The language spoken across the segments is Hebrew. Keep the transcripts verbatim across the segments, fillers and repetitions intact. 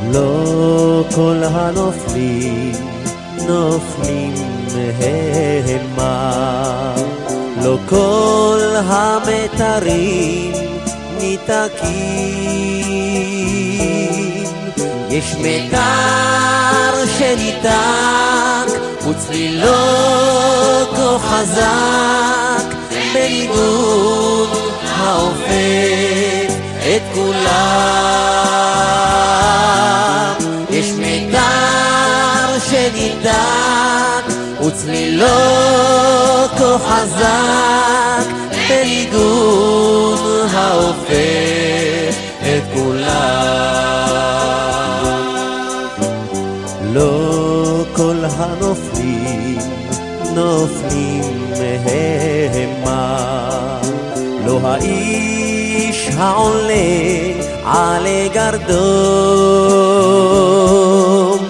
לא כל הנופלים נופלים מהמה, לא כל המתרים ניתקים. יש מתר שניתק וצלילו כה חזק, בניגון העופף את כולם. יש מתר שניתק וצלילו כה חזק, בניגון העופף את כולם. לא כל הנופלים נופלים מהמה, לא האיש העולה עלי גרדום.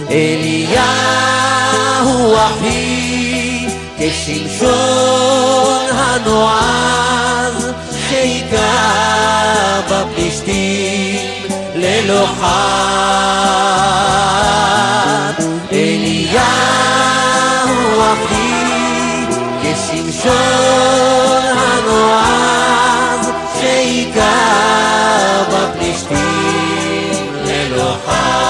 אליהו אחי כשמשון הנועז, שהיכה בפלישתים ללא חת. אליהו אחי כשמשון הנועז, שהיכה בפלישתים ללא חת.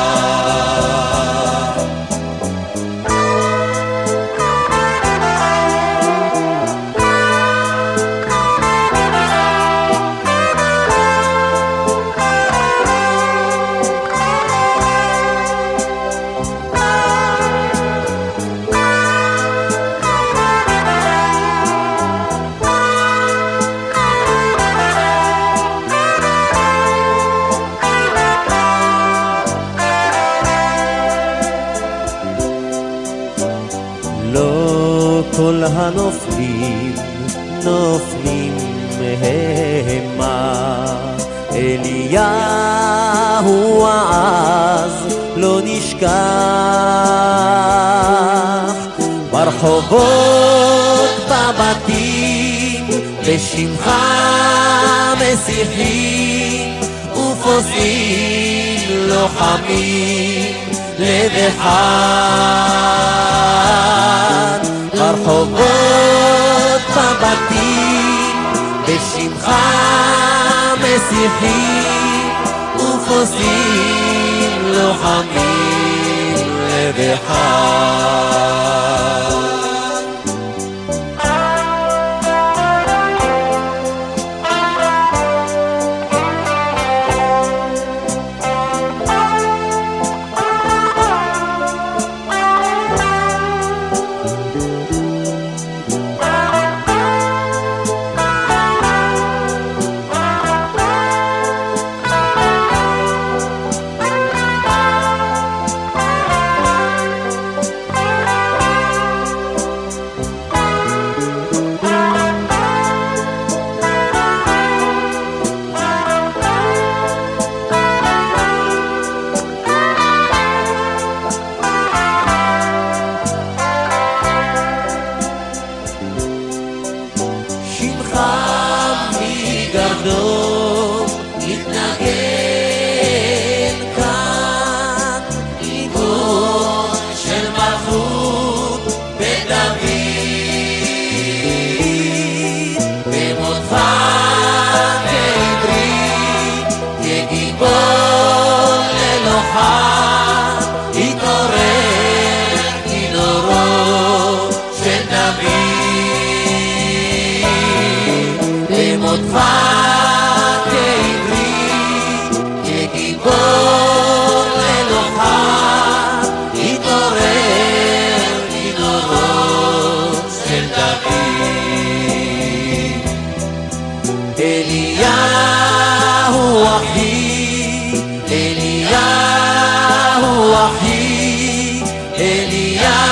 כל הנופלים נופלים מהמה, אליהו אז לא נשכח. ברחובות בבתים בשמך מסיחים, ופוסעים לוחמים לב אחד. ברחובות בבתים בשמך מסיחים, ופוסעים לוחמים לב אחד. אליהו אחי, אליהו אחי, אליהו